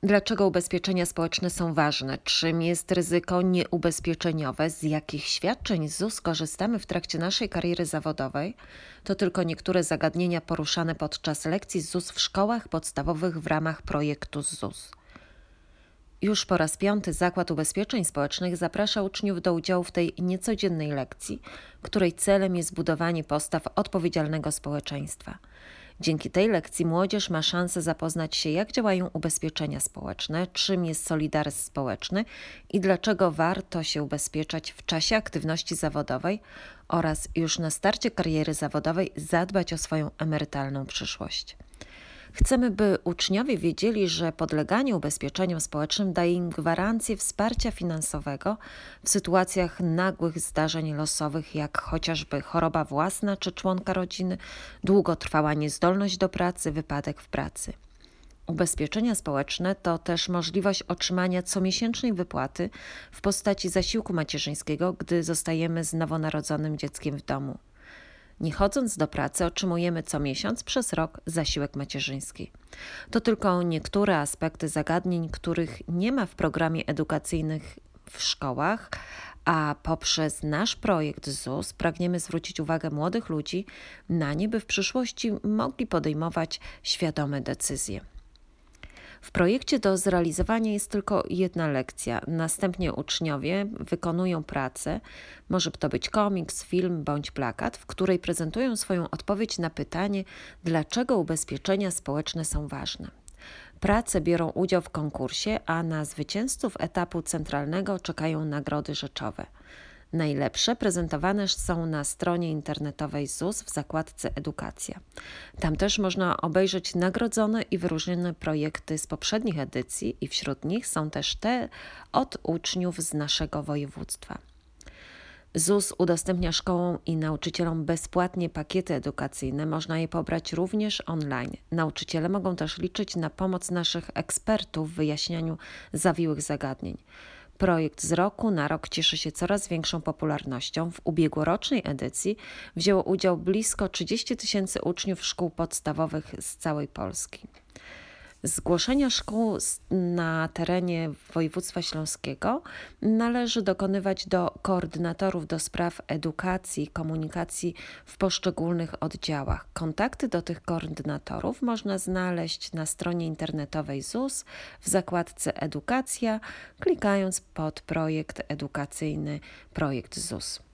Dlaczego ubezpieczenia społeczne są ważne? Czym jest ryzyko nieubezpieczeniowe? Z jakich świadczeń ZUS korzystamy w trakcie naszej kariery zawodowej? To tylko niektóre zagadnienia poruszane podczas lekcji ZUS w szkołach podstawowych w ramach projektu ZUS. Już po raz 5. Zakład Ubezpieczeń Społecznych zaprasza uczniów do udziału w tej niecodziennej lekcji, której celem jest budowanie postaw odpowiedzialnego społeczeństwa. Dzięki tej lekcji młodzież ma szansę zapoznać się, jak działają ubezpieczenia społeczne, czym jest solidaryzm społeczny i dlaczego warto się ubezpieczać w czasie aktywności zawodowej oraz już na starcie kariery zawodowej zadbać o swoją emerytalną przyszłość. Chcemy, by uczniowie wiedzieli, że podleganie ubezpieczeniom społecznym daje im gwarancję wsparcia finansowego w sytuacjach nagłych zdarzeń losowych, jak chociażby choroba własna czy członka rodziny, długotrwała niezdolność do pracy, wypadek w pracy. Ubezpieczenia społeczne to też możliwość otrzymania comiesięcznej wypłaty w postaci zasiłku macierzyńskiego, gdy zostajemy z nowonarodzonym dzieckiem w domu. Nie chodząc do pracy, otrzymujemy co miesiąc przez rok zasiłek macierzyński. To tylko niektóre aspekty zagadnień, których nie ma w programie edukacyjnym w szkołach, a poprzez nasz projekt ZUS pragniemy zwrócić uwagę młodych ludzi na nie, by w przyszłości mogli podejmować świadome decyzje. W projekcie do zrealizowania jest tylko jedna lekcja. Następnie uczniowie wykonują pracę, może to być komiks, film bądź plakat, w której prezentują swoją odpowiedź na pytanie, dlaczego ubezpieczenia społeczne są ważne. Prace biorą udział w konkursie, a na zwycięzców etapu centralnego czekają nagrody rzeczowe. Najlepsze prezentowane są na stronie internetowej ZUS w zakładce Edukacja. Tam też można obejrzeć nagrodzone i wyróżnione projekty z poprzednich edycji i wśród nich są też te od uczniów z naszego województwa. ZUS udostępnia szkołom i nauczycielom bezpłatnie pakiety edukacyjne, można je pobrać również online. Nauczyciele mogą też liczyć na pomoc naszych ekspertów w wyjaśnianiu zawiłych zagadnień. Projekt z roku na rok cieszy się coraz większą popularnością. W ubiegłorocznej edycji wzięło udział blisko 30 000 uczniów szkół podstawowych z całej Polski. Zgłoszenia szkół na terenie województwa śląskiego należy dokonywać do koordynatorów do spraw edukacji i komunikacji w poszczególnych oddziałach. Kontakty do tych koordynatorów można znaleźć na stronie internetowej ZUS w zakładce Edukacja, klikając pod projekt edukacyjny Projekt ZUS.